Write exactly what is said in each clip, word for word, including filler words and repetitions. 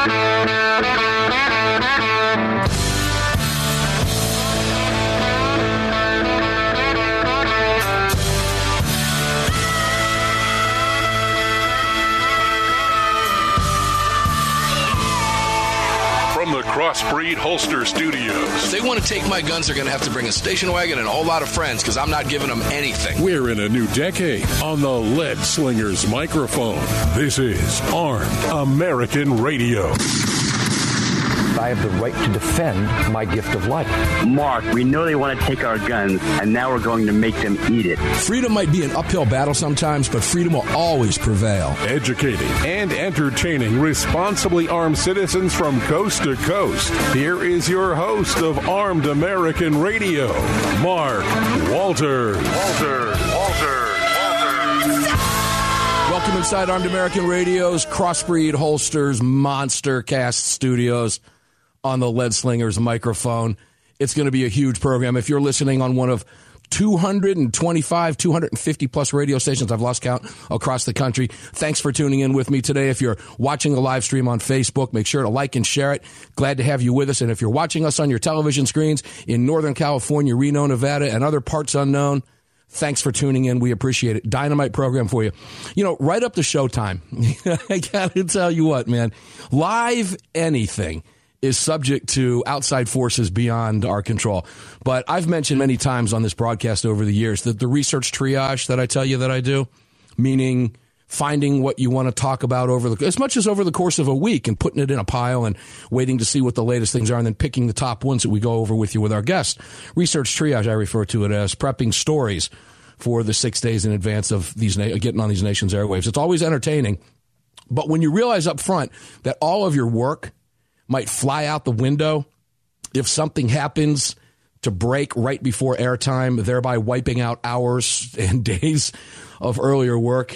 Crossbreed Holster Studios. If they want to take my guns, they're going to have to bring a station wagon and a whole lot of friends, because I'm not giving them anything. We're in a new decade on the Lead Slingers microphone. This is Armed American Radio. I have the right to defend my gift of life. Mark, we know they want to take our guns, and now we're going to make them eat it. Freedom might be an uphill battle sometimes, but freedom will always prevail. Educating and entertaining responsibly armed citizens from coast to coast. Here is your host of Armed American Radio, Mark Walters. Walters. Walters. Welcome inside Armed American Radio's Crossbreed Holsters Monster Cast Studios on the Lead Slingers microphone. It's going to be a huge program. If you're listening on one of two hundred twenty-five, two hundred fifty plus radio stations, I've lost count, across the country, thanks for tuning in with me today. If you're watching the live stream on Facebook, make sure to like and share it. Glad to have you with us. And if you're watching us on your television screens in Northern California, Reno, Nevada, and other parts unknown, thanks for tuning in. We appreciate it. Dynamite program for you. You know, right up to showtime. I got to tell you what, man. Live anything is subject to outside forces beyond our control. But I've mentioned many times on this broadcast over the years that the research triage that I tell you that I do, meaning finding what you want to talk about over the, as much as over the course of a week, and putting it in a pile and waiting to see what the latest things are, and then picking the top ones that we go over with you with our guests. Research triage, I refer to it as prepping stories for the six days in advance of these na- getting on these nation's airwaves. It's always entertaining. But when you realize up front that all of your work might fly out the window if something happens to break right before airtime, thereby wiping out hours and days of earlier work.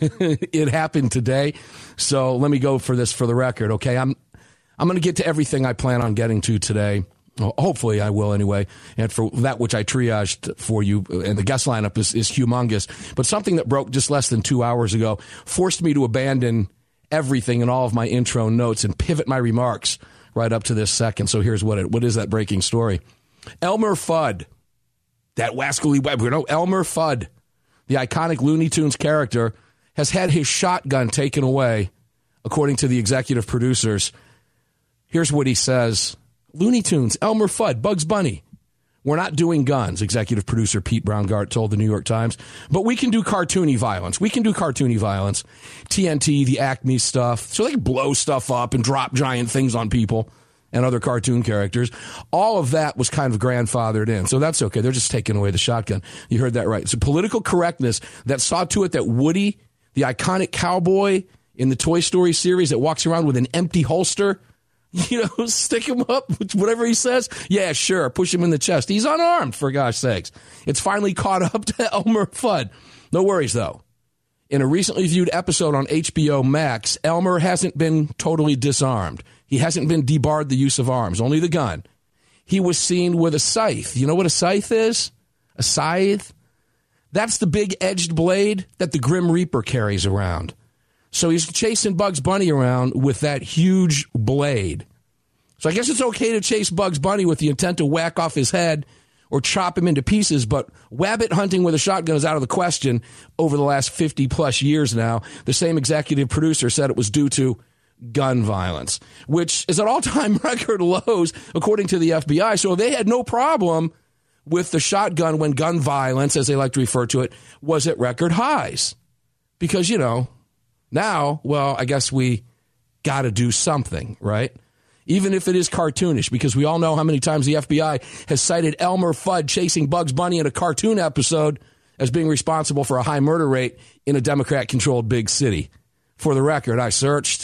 It happened today. So let me go for this for the record, okay? I'm I'm going to get to everything I plan on getting to today. Well, hopefully I will anyway. And for that which I triaged for you, and the guest lineup is, is humongous. But something that broke just less than two hours ago forced me to abandon everything in all of my intro notes and pivot my remarks right up to this second. So here's what it, what is that breaking story? Elmer Fudd, that wascally web, you know, Elmer Fudd, the iconic Looney Tunes character, has had his shotgun taken away, according to the executive producers. Here's what he says. Looney Tunes, Elmer Fudd, Bugs Bunny. We're not doing guns, executive producer Pete Browngardt told the New York Times, but we can do cartoony violence. We can do cartoony violence. T N T, the Acme stuff, so they can blow stuff up and drop giant things on people and other cartoon characters. All of that was kind of grandfathered in, so that's okay. They're just taking away the shotgun. You heard that right. It's a political correctness that saw to it that Woody, the iconic cowboy in the Toy Story series that walks around with an empty holster, you know, stick him up, whatever he says. Yeah, sure. Push him in the chest. He's unarmed, for gosh sakes. It's finally caught up to Elmer Fudd. No worries, though. In a recently viewed episode on H B O Max, Elmer hasn't been totally disarmed. He hasn't been debarred the use of arms, only the gun. He was seen with a scythe. You know what a scythe is? A scythe? That's the big edged blade that the Grim Reaper carries around. So he's chasing Bugs Bunny around with that huge blade. So I guess it's okay to chase Bugs Bunny with the intent to whack off his head or chop him into pieces, but wabbit hunting with a shotgun is out of the question over the last fifty plus years now. The same executive producer said it was due to gun violence, which is at all-time record lows, according to the F B I. So they had no problem with the shotgun when gun violence, as they like to refer to it, was at record highs. Because, you know, now, well, I guess we got to do something, right? Even if it is cartoonish, because we all know how many times the F B I has cited Elmer Fudd chasing Bugs Bunny in a cartoon episode as being responsible for a high murder rate in a Democrat-controlled big city. For the record, I searched.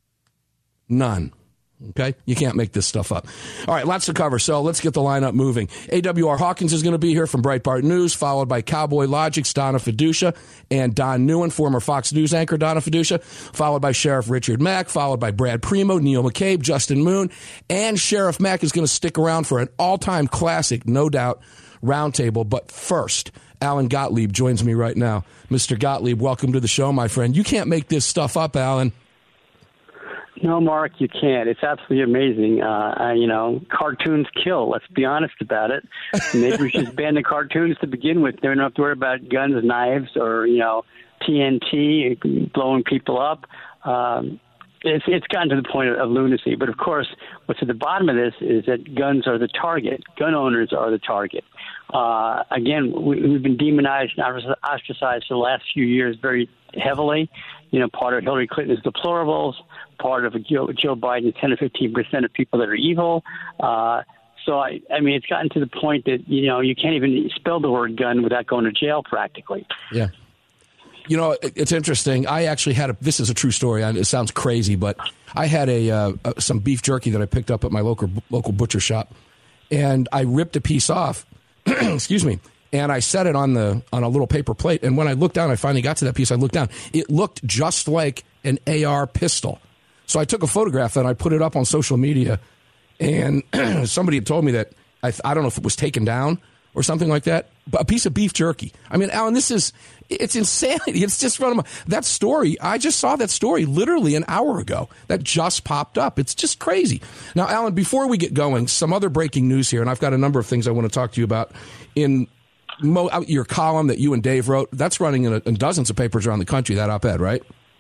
None. Okay? You can't make this stuff up. All right, lots to cover, so let's get the lineup moving. A W R Hawkins is going to be here from Breitbart News, followed by Cowboy Logic's Donna Fiducia and Don Newen, former Fox News anchor Donna Fiducia, followed by Sheriff Richard Mack, followed by Brad Primo, Neil McCabe, Justin Moon, and Sheriff Mack is going to stick around for an all-time classic, no doubt, roundtable. But first, Alan Gottlieb joins me right now. Mister Gottlieb, welcome to the show, my friend. You can't make this stuff up, Alan. No, Mark, you can't. It's absolutely amazing. Uh, uh, you know, cartoons kill. Let's be honest about it. Maybe we should ban the cartoons to begin with. They don't have to worry about guns, knives, or, you know, T N T blowing people up. Um, it's, it's gotten to the point of, of lunacy. But, of course, what's at the bottom of this is that guns are the target. Gun owners are the target. Uh, again, we, we've been demonized and ostracized for the last few years very heavily. You know, part of Hillary Clinton's deplorables, part of Joe, Joe Biden's ten or fifteen percent of people that are evil. Uh, so, I, I mean, it's gotten to the point that, you know, you can't even spell the word gun without going to jail practically. Yeah. You know, it's interesting. I actually had a, this is a true story. It sounds crazy, but I had a uh, some beef jerky that I picked up at my local local butcher shop, and I ripped a piece off. Excuse me. And I set it on the on a little paper plate. And when I looked down, I finally got to that piece. I looked down. It looked just like an A R pistol. So I took a photograph and I put it up on social media. And somebody had told me that, I, I don't know if it was taken down or something like that, but a piece of beef jerky. I mean, Alan, this is, it's insanity. It's just from that story. I just saw that story literally an hour ago that just popped up. It's just crazy. Now, Alan, before we get going, some other breaking news here, and I've got a number of things I want to talk to you about in Mo, your column that you and Dave wrote. That's running in, a, in dozens of papers around the country, that op-ed, right?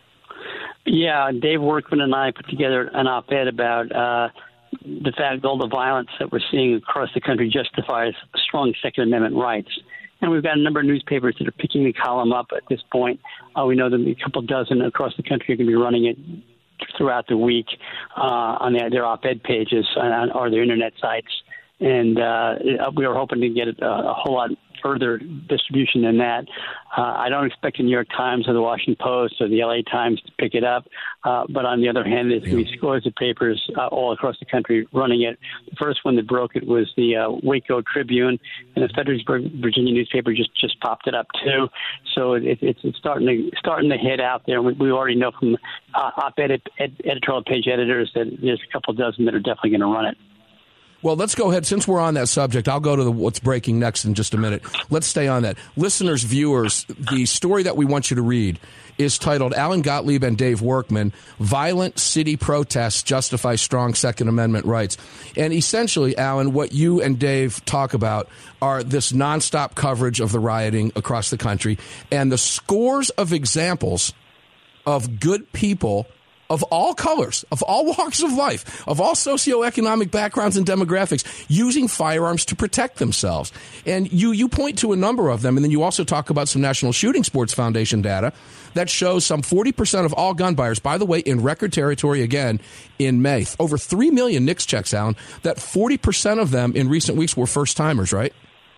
Yeah, Dave Workman and I put together an op-ed about uh, the fact that all the violence that we're seeing across the country justifies strong Second Amendment rights. And we've got a number of newspapers that are picking the column up at this point. Uh, we know that a couple dozen across the country are going to be running it throughout the week uh, on their, their op-ed pages on, or their internet sites. And uh, we were hoping to get a, a whole lot further distribution than that. Uh, I don't expect the New York Times or the Washington Post or the L A Times to pick it up. Uh, but on the other hand, there's going to be scores of papers uh, all across the country running it. The first one that broke it was the uh, Waco Tribune, and the Fredericksburg, Virginia newspaper just, just popped it up too. So it, it's, it's starting to starting to hit out there. We, we already know from uh, op-ed ed, editorial page editors that there's a couple dozen that are definitely going to run it. Well, let's go ahead. Since we're on that subject, I'll go to the, what's breaking next in just a minute. Let's stay on that. Listeners, viewers, the story that we want you to read is titled Alan Gottlieb and Dave Workman, Violent City Protests Justify Strong Second Amendment Rights. And essentially, Alan, what you and Dave talk about are this nonstop coverage of the rioting across the country and the scores of examples of good people of all colors, of all walks of life, of all socioeconomic backgrounds and demographics, using firearms to protect themselves. And you, you point to a number of them, and then you also talk about some National Shooting Sports Foundation data that shows some forty percent of all gun buyers, by the way, in record territory again in May. Over three million NICS checks, Alan, that forty percent of them in recent weeks were first-timers, right?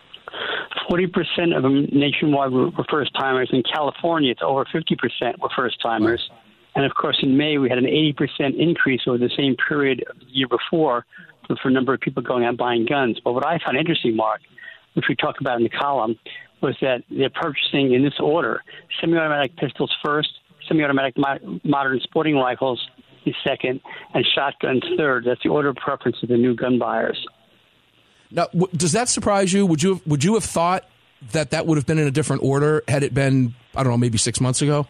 forty percent of them nationwide were, were first-timers. In California, it's over fifty percent were first-timers. Wow. And, of course, in May, we had an eighty percent increase over the same period of the year before for, for a number of people going out buying guns. But what I found interesting, Mark, which we talk about in the column, was that they're purchasing in this order: semi-automatic pistols first, semi-automatic mo- modern sporting rifles second, and shotguns third. That's the order of preference of the new gun buyers. Now, w- does that surprise you? Would you have, would you have thought that that would have been in a different order had it been, I don't know, maybe six months ago?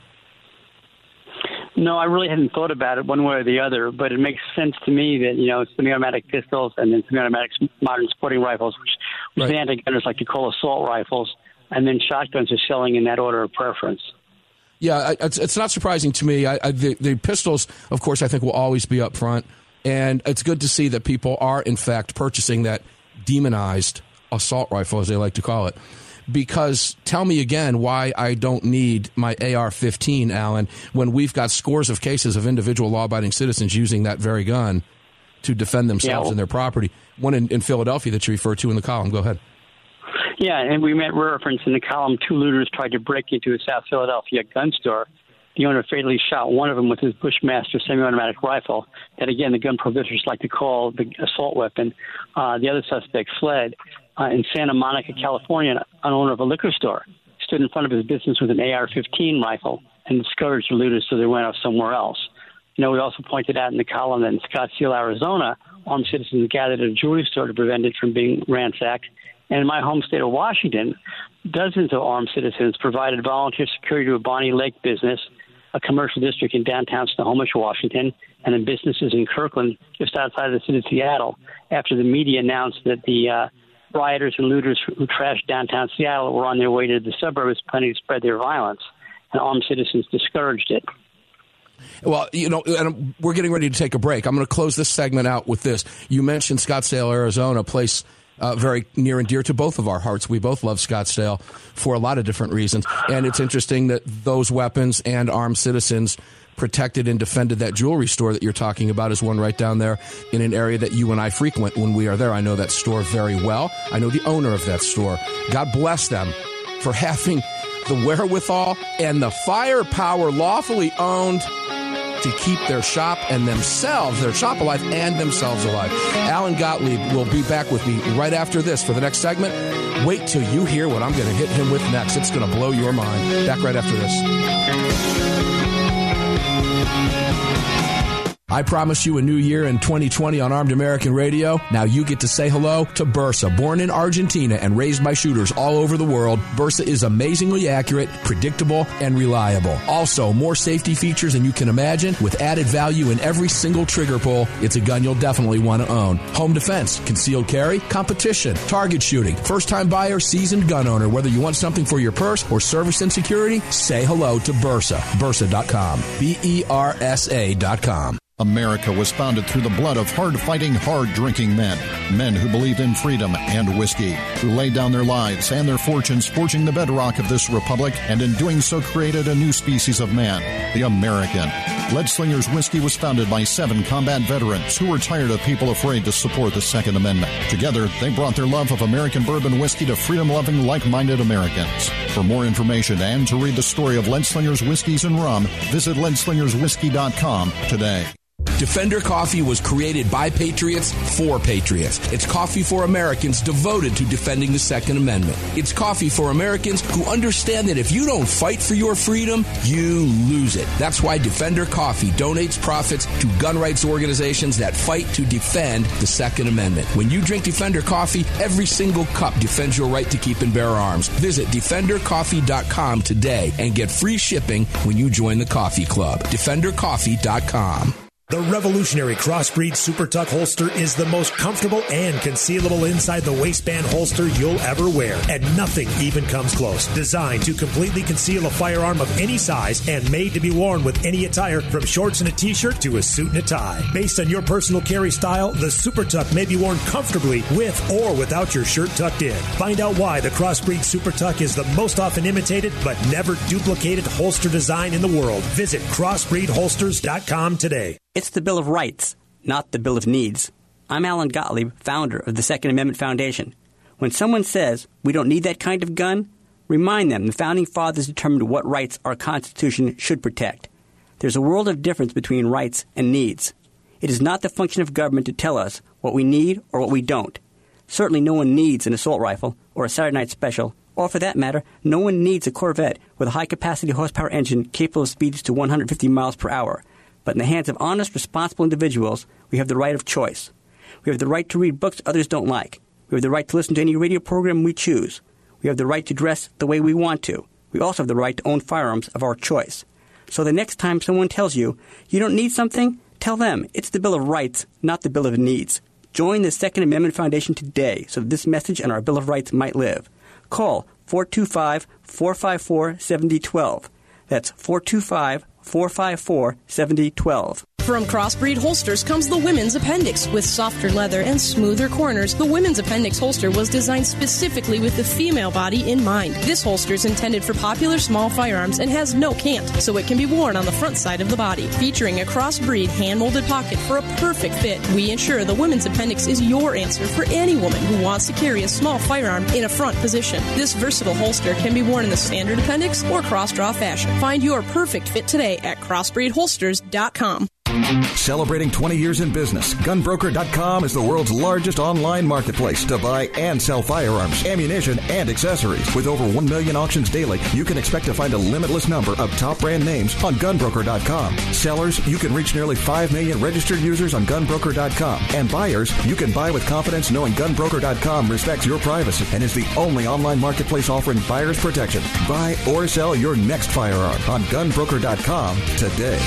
No, I really hadn't thought about it one way or the other, but it makes sense to me that, you know, semi-automatic pistols and then semi-automatic modern sporting rifles, which, which right. the anti-gunners like to call assault rifles, and then shotguns are selling in that order of preference. Yeah, it's, it's not surprising to me. I, I, the, the pistols, of course, I think will always be up front, and it's good to see that people are, in fact, purchasing that demonized assault rifle, as they like to call it. Because tell me again why I don't need my A R fifteen, Alan, when we've got scores of cases of individual law-abiding citizens using that very gun to defend themselves yeah, well, and their property. One in, in Philadelphia that you referred to in the column. Go ahead. Yeah, and we met reference in the column, two looters tried to break into a South Philadelphia gun store. The owner fatally shot one of them with his Bushmaster semi-automatic rifle that, again, the gun prohibitors like to call the assault weapon. Uh, the other suspect fled. Uh, in Santa Monica, California, an owner of a liquor store stood in front of his business with an A R fifteen rifle and discouraged the looters, so they went off somewhere else. You know, we also pointed out in the column that in Scottsdale, Arizona, armed citizens gathered at a jewelry store to prevent it from being ransacked. And in my home state of Washington, dozens of armed citizens provided volunteer security to a Bonnie Lake business a commercial district in downtown Snohomish, Washington, and in businesses in Kirkland, just outside the city of Seattle, after the media announced that the uh, rioters and looters who trashed downtown Seattle were on their way to the suburbs planning to spread their violence, and armed citizens discouraged it. Well, you know, and we're getting ready to take a break. I'm going to close this segment out with this. You mentioned Scottsdale, Arizona, a place uh, very near and dear to both of our hearts. We both love Scottsdale for a lot of different reasons. And it's interesting that those weapons and armed citizens protected and defended that jewelry store that you're talking about is one right down there in an area that you and I frequent when we are there. I know that store very well. I know the owner of that store. God bless them for having the wherewithal and the firepower lawfully owned to keep their shop and themselves, their shop alive and themselves alive. Alan Gottlieb will be back with me right after this for the next segment. Wait till you hear what I'm going to hit him with next. It's going to blow your mind. Back right after this. I promised you a new year in twenty twenty on Armed American Radio. Now you get to say hello to Bersa. Born in Argentina and raised by shooters all over the world, Bersa is amazingly accurate, predictable, and reliable. Also, more safety features than you can imagine with added value in every single trigger pull. It's a gun you'll definitely want to own. Home defense, concealed carry, competition, target shooting, first-time buyer, seasoned gun owner. Whether you want something for your purse or service and security, say hello to Bersa. Bersa dot com. B E R S A dot com. America was founded through the blood of hard-fighting, hard-drinking men. Men who believed in freedom and whiskey, who laid down their lives and their fortunes forging the bedrock of this republic, and in doing so created a new species of man, the American. Lead Slingers Whiskey was founded by seven combat veterans who were tired of people afraid to support the Second Amendment. Together, they brought their love of American bourbon whiskey to freedom-loving, like-minded Americans. For more information and to read the story of Lead Slingers Whiskeys and Rum, visit lead slingers whiskey dot com today. Defender Coffee was created by patriots for patriots. It's coffee for Americans devoted to defending the Second Amendment. It's coffee for Americans who understand that if you don't fight for your freedom, you lose it. That's why Defender Coffee donates profits to gun rights organizations that fight to defend the Second Amendment. When you drink Defender Coffee, every single cup defends your right to keep and bear arms. Visit defender coffee dot com today and get free shipping when you join the coffee club. defender coffee dot com. The revolutionary Crossbreed Super Tuck holster is the most comfortable and concealable inside the waistband holster you'll ever wear, and nothing even comes close. Designed to completely conceal a firearm of any size and made to be worn with any attire, from shorts and a t-shirt to a suit and a tie. Based on your personal carry style, the Super Tuck may be worn comfortably with or without your shirt tucked in. Find out why the Crossbreed Super Tuck is the most often imitated but never duplicated holster design in the world. Visit crossbreed holsters dot com today. It's the Bill of Rights, not the Bill of Needs. I'm Alan Gottlieb, founder of the Second Amendment Foundation. When someone says we don't need that kind of gun, remind them the Founding Fathers determined what rights our Constitution should protect. There's a world of difference between rights and needs. It is not the function of government to tell us what we need or what we don't. Certainly no one needs an assault rifle or a Saturday Night Special, or for that matter, no one needs a Corvette with a high-capacity horsepower engine capable of speeds to one hundred fifty miles per hour. But in the hands of honest, responsible individuals, we have the right of choice. We have the right to read books others don't like. We have the right to listen to any radio program we choose. We have the right to dress the way we want to. We also have the right to own firearms of our choice. So the next time someone tells you you don't need something, tell them it's the Bill of Rights, not the Bill of Needs. Join the Second Amendment Foundation today so that this message and our Bill of Rights might live. Call four two five, four five four, seven zero one two. That's four two five, four five four, seven zero one two. From Crossbreed Holsters comes the Women's Appendix. With softer leather and smoother corners, the Women's Appendix holster was designed specifically with the female body in mind. This holster is intended for popular small firearms and has no cant, so it can be worn on the front side of the body. Featuring a crossbreed hand-molded pocket for a perfect fit, we ensure the Women's Appendix is your answer for any woman who wants to carry a small firearm in a front position. This versatile holster can be worn in the standard appendix or cross-draw fashion. Find your perfect fit today at crossbreed holsters dot com. Celebrating twenty years in business, gun broker dot com is the world's largest online marketplace to buy and sell firearms, ammunition, and accessories. With over one million auctions daily, you can expect to find a limitless number of top brand names on gun broker dot com. Sellers, you can reach nearly five million registered users on gun broker dot com. And buyers, you can buy with confidence knowing gun broker dot com respects your privacy and is the only online marketplace offering buyers protection. Buy or sell your next firearm on gun broker dot com today.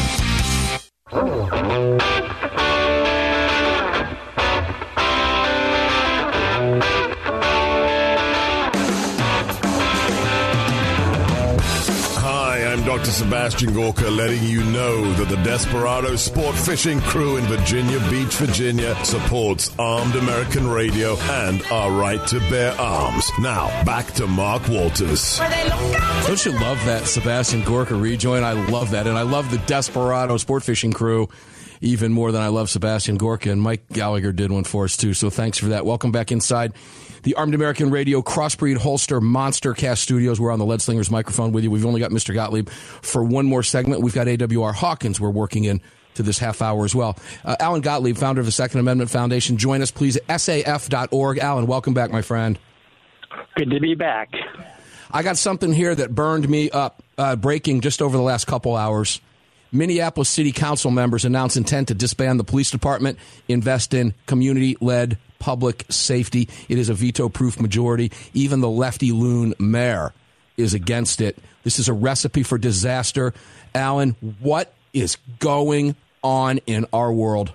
Hi, I'm Doctor Sebastian Gorka, letting you know that the Desperado Sport Fishing Crew in Virginia Beach, Virginia supports Armed American Radio and our right to bear arms. Now, back to Mark Walters. Don't you love that Sebastian Gorka rejoin? I love that. And I love the Desperado Sport Fishing Crew even more than I love Sebastian Gorka. And Mike Gallagher did one for us, too. So thanks for that. Welcome back inside the Armed American Radio Crossbreed Holster Monster Cast Studios. We're on the Lead Slingers microphone with you. We've only got Mister Gottlieb for one more segment. We've got A W R Hawkins we're working in to this half hour as well. Uh, Alan Gottlieb, founder of the Second Amendment Foundation. Join us, please, at S A F dot org. Alan, welcome back, my friend. Good to be back. I got something here that burned me up, uh, breaking just over the last couple hours. Minneapolis City Council members announce intent to disband the police department, invest in community-led public safety. It is a veto-proof majority. Even the lefty loon mayor is against it. This is a recipe for disaster. Alan, what is going on in our world?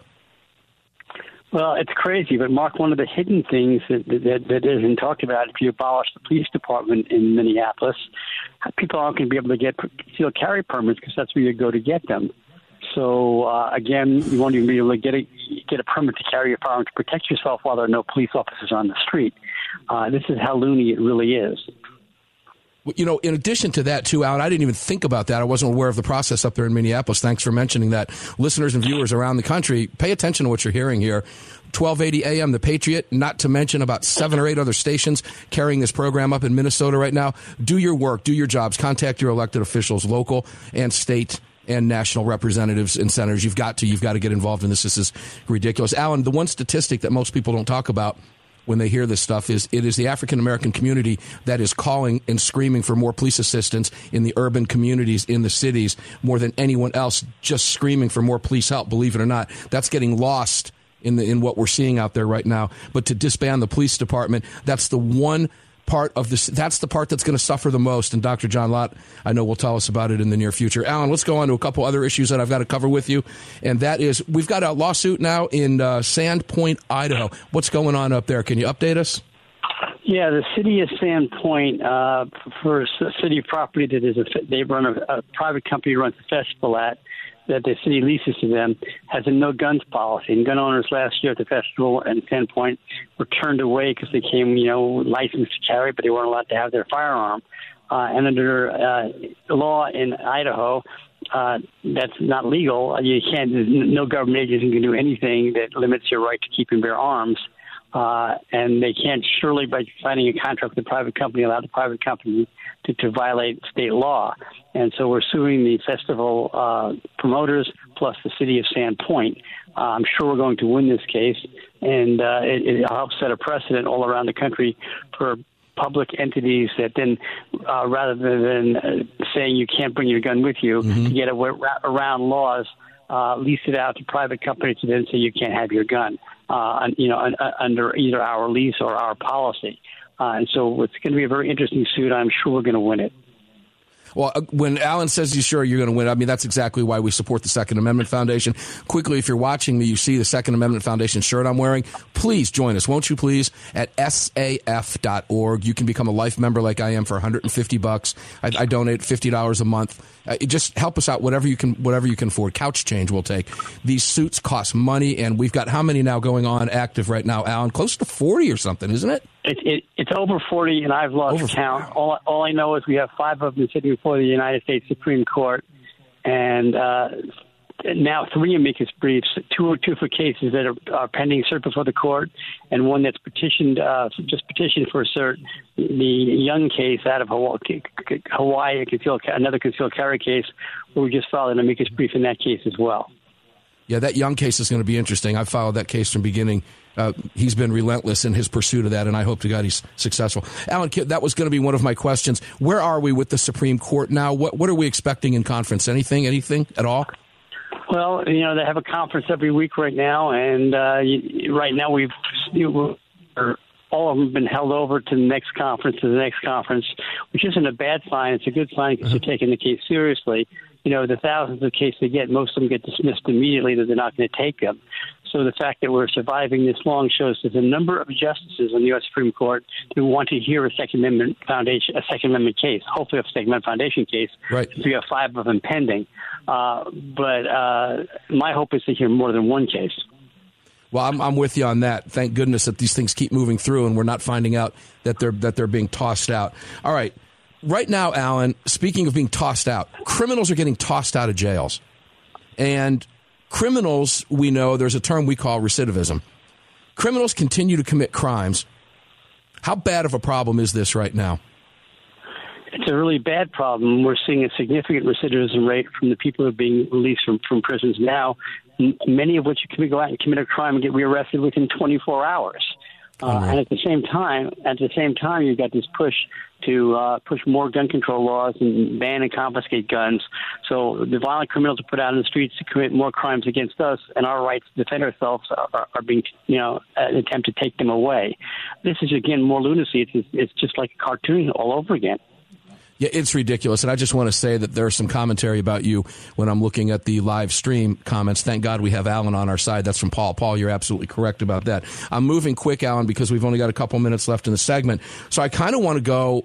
Well, it's crazy, but Mark, one of the hidden things that, that, that isn't talked about, if you abolish the police department in Minneapolis, people aren't going to be able to get concealed carry permits because that's where you go to get them. So, uh, again, you won't even be able to get a, get a permit to carry a firearm to protect yourself while there are no police officers on the street. Uh, this is how loony it really is. You know, in addition to that, too, Alan, I didn't even think about that. I wasn't aware of the process up there in Minneapolis. Thanks for mentioning that. Listeners and viewers around the country, pay attention to what you're hearing here. twelve eighty A M, The Patriot, not to mention about seven or eight other stations carrying this program up in Minnesota right now. Do your work, do your jobs, contact your elected officials, local and state and national representatives and senators. You've got to, you've got to get involved in this. This is ridiculous. Alan, the one statistic that most people don't talk about when they hear this stuff is it is the African-American community that is calling and screaming for more police assistance in the urban communities, in the cities, more than anyone else, just screaming for more police help, believe it or not. That's getting lost in the in what we're seeing out there right now. But to disband the police department, that's the one part of this. That's the part that's going to suffer the most. And Doctor John Lott, I know, will tell us about it in the near future. Alan, let's go on to a couple other issues that I've got to cover with you. And that is, we've got a lawsuit now in uh, Sandpoint, Idaho. What's going on up there? Can you update us? Yeah, the city of Sandpoint, uh, for a city property that is a, they run a, a private company runs a festival at, that the city leases to them, has a no guns policy. And gun owners last year at the festival in Sandpoint were turned away because they came, you know, licensed to carry, but they weren't allowed to have their firearm. Uh, and under uh, law in Idaho, uh, that's not legal. You can't. No government agency can do anything that limits your right to keep and bear arms. Uh, and they can't surely, by signing a contract with a private company, allow the private company to, to violate state law. And so we're suing the festival uh, promoters plus the city of Sandpoint. Uh, I'm sure we're going to win this case, and uh, it, it helps set a precedent all around the country for public entities that then, uh, rather than uh, saying you can't bring your gun with you, mm-hmm. to get away, around laws, uh, lease it out to private companies to then say you can't have your gun. Uh, you know, uh, under either our lease or our policy. Uh, and so it's going to be a very interesting suit. I'm sure we're going to win it. Well, when Alan says he's sure you're going to win, I mean, that's exactly why we support the Second Amendment Foundation. Quickly, if you're watching me, you see the Second Amendment Foundation shirt I'm wearing. Please join us, won't you please, at S A F dot org. You can become a life member like I am for one hundred fifty bucks. I, I donate fifty dollars a month. Uh, just help us out, whatever you can whatever you can afford. Couch change we'll take. These suits cost money, and we've got how many now going on active right now, Alan? Close to forty or something, isn't it? It, it, it's over forty, and I've lost over count. All, all I know is we have five of them sitting before the United States Supreme Court, and uh, now three amicus briefs, two two for cases that are, are pending cert before the court, and one that's petitioned, uh, just petitioned for cert. The Young case out of Hawaii, Hawaii concealed, another concealed carry case, where we just filed an amicus brief in that case as well. Yeah, that Young case is going to be interesting. I followed that case from beginning. Uh, he's been relentless in his pursuit of that, and I hope to God he's successful. Alan, that was going to be one of my questions. Where are we with the Supreme Court now? What what are we expecting in conference? Anything, anything at all? Well, you know, they have a conference every week right now, and uh, right now we've you, all of them have been held over to the next conference, to the next conference, which isn't a bad sign. It's a good sign because uh-huh. they're taking the case seriously. You know, the thousands of cases they get, most of them get dismissed immediately that they're not going to take them. So the fact that we're surviving this long shows there's a number of justices on the U S Supreme Court who want to hear a Second Amendment foundation, a Second Amendment case, hopefully a Second Amendment foundation case. Right. We have five of them pending. Uh, but uh, my hope is to hear more than one case. Well, I'm, I'm with you on that. Thank goodness that these things keep moving through and we're not finding out that they're that they're being tossed out. All right. Right now, Alan, speaking of being tossed out, criminals are getting tossed out of jails. And criminals, we know there's a term we call recidivism. Criminals continue to commit crimes. How bad of a problem is this right now? It's a really bad problem. We're seeing a significant recidivism rate from the people who are being released from, from prisons now, many of which can go out and commit a crime and get rearrested within twenty-four hours. Uh, mm-hmm. And at the same time, at the same time, you've got this push to uh, push more gun control laws and ban and confiscate guns. So the violent criminals are put out in the streets to commit more crimes against us, and our rights to defend ourselves are, are being, you know, an attempt to take them away. This is, again, more lunacy. It's, it's just like a cartoon all over again. Yeah, it's ridiculous. And I just want to say that there's some commentary about you when I'm looking at the live stream comments. Thank God we have Alan on our side. That's from Paul. Paul, you're absolutely correct about that. I'm moving quick, Alan, because we've only got a couple minutes left in the segment. So I kind of want to go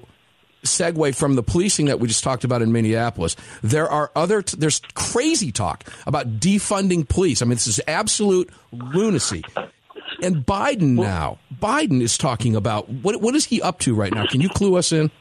segue from the policing that we just talked about in Minneapolis. There are other, t- there's crazy talk about defunding police. I mean, this is absolute lunacy. And Biden now, Biden is talking about, what what is he up to right now? Can you clue us in?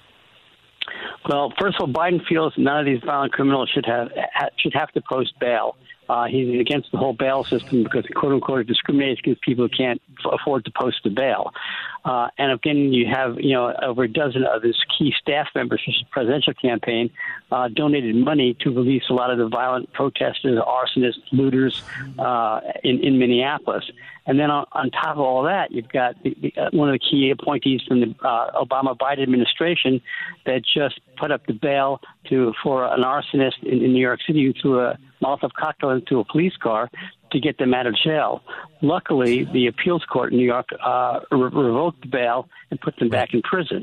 Well, first of all, Biden feels none of these violent criminals should have should have to post bail. Uh, he's against the whole bail system because, quote unquote, it discriminates against people who can't afford to post the bail. Uh, and again, you have you know over a dozen of his key staff members for his presidential campaign uh, donated money to release a lot of the violent protesters, arsonists, looters uh, in in Minneapolis. And then on, on top of all that, you've got the, the, uh, one of the key appointees from the uh, Obama-Biden administration that just put up the bail to for an arsonist in, in New York City who threw a Molotov cocktail into a police car to get them out of jail. Luckily, the appeals court in New York uh, re- revoked the bail and put them back in prison.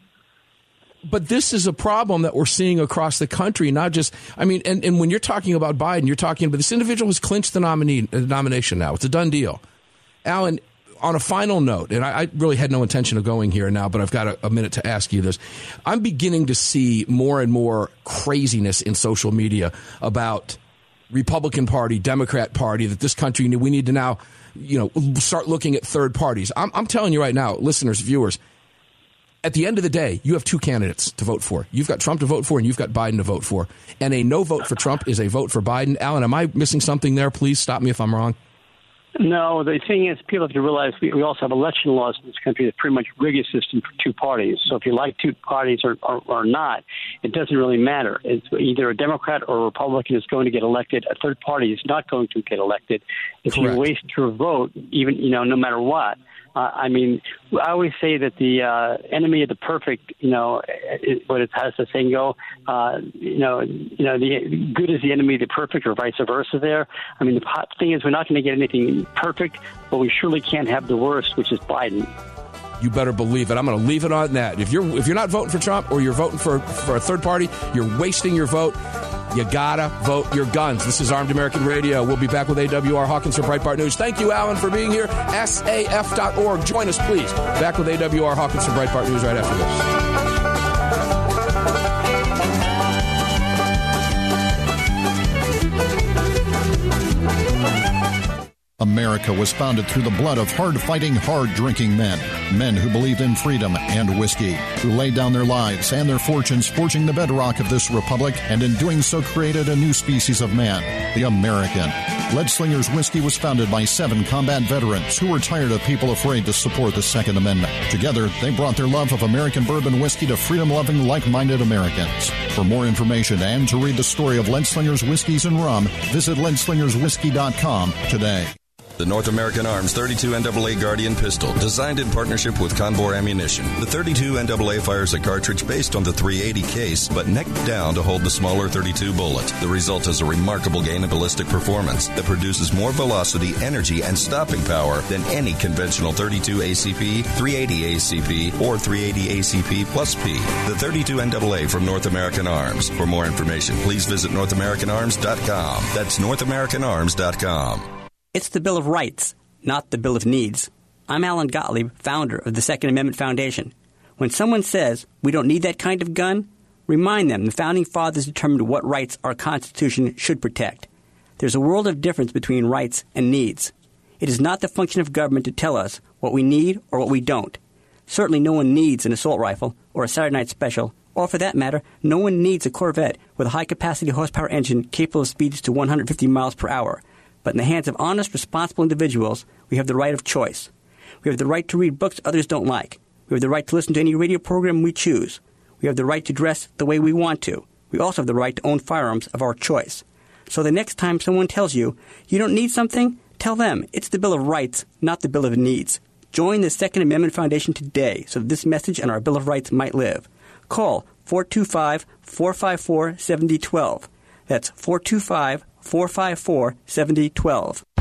But this is a problem that we're seeing across the country, not just, I mean, and, and when you're talking about Biden, you're talking about this individual has clinched the nominee, the nomination now. It's a done deal. Alan, on a final note, and I, I really had no intention of going here now, but I've got a, a minute to ask you this. I'm beginning to see more and more craziness in social media about Republican Party, Democrat Party, that this country, we need to now, you know, start looking at third parties. I'm, I'm telling you right now, listeners, viewers, at the end of the day, you have two candidates to vote for. You've got Trump to vote for and you've got Biden to vote for. And a no vote for Trump is a vote for Biden. Alan, am I missing something there? Please stop me if I'm wrong. No, the thing is, people have to realize we, we also have election laws in this country that pretty much rig a system for two parties. So if you like two parties or, or, or not, it doesn't really matter. It's either a Democrat or a Republican is going to get elected. A third party is not going to get elected. If Correct. You waste your vote, even you know, no matter what. Uh, I mean, I always say that the uh, enemy of the perfect, you know, is what it has the saying go, uh, you know, you know, the good is the enemy of the perfect, or vice versa. There, I mean, the thing is, we're not going to get anything perfect, but we surely can't have the worst, which is Biden. You better believe it. I'm going to leave it on that. If you're if you're not voting for Trump or you're voting for for a third party, you're wasting your vote. You gotta vote your guns. This is Armed American Radio. We'll be back with A W R Hawkins for Breitbart News. Thank you, Alan, for being here. S A F dot org. Join us, please. Back with A W R Hawkins for Breitbart News right after this. America was founded through the blood of hard-fighting, hard-drinking men. Men who believed in freedom and whiskey, who laid down their lives and their fortunes forging the bedrock of this republic, and in doing so created a new species of man, the American. Leadslingers Whiskey was founded by seven combat veterans who were tired of people afraid to support the Second Amendment. Together, they brought their love of American bourbon whiskey to freedom-loving, like-minded Americans. For more information and to read the story of Leadslingers Whiskeys and Rum, visit lead slingers whiskey dot com today. The North American Arms thirty-two N double A Guardian pistol, designed in partnership with Conbor Ammunition. The thirty-two N double A fires a cartridge based on the three eighty case, but necked down to hold the smaller thirty-two bullet. The result is a remarkable gain in ballistic performance that produces more velocity, energy, and stopping power than any conventional thirty-two A C P, three eighty A C P, or three eighty A C P plus P. The thirty-two N double A from North American Arms. For more information, please visit north american arms dot com. That's north american arms dot com. It's the Bill of Rights, not the Bill of Needs. I'm Alan Gottlieb, founder of the Second Amendment Foundation. When someone says we don't need that kind of gun, remind them the Founding Fathers determined what rights our Constitution should protect. There's a world of difference between rights and needs. It is not the function of government to tell us what we need or what we don't. Certainly no one needs an assault rifle or a Saturday Night Special, or for that matter, no one needs a Corvette with a high-capacity horsepower engine capable of speeds to one hundred fifty miles per hour. But in the hands of honest, responsible individuals, we have the right of choice. We have the right to read books others don't like. We have the right to listen to any radio program we choose. We have the right to dress the way we want to. We also have the right to own firearms of our choice. So the next time someone tells you you don't need something, tell them it's the Bill of Rights, not the Bill of Needs. Join the Second Amendment Foundation today so that this message and our Bill of Rights might live. Call four two five, four five four, seven zero one two. That's four two five, four five four, seven zero one two.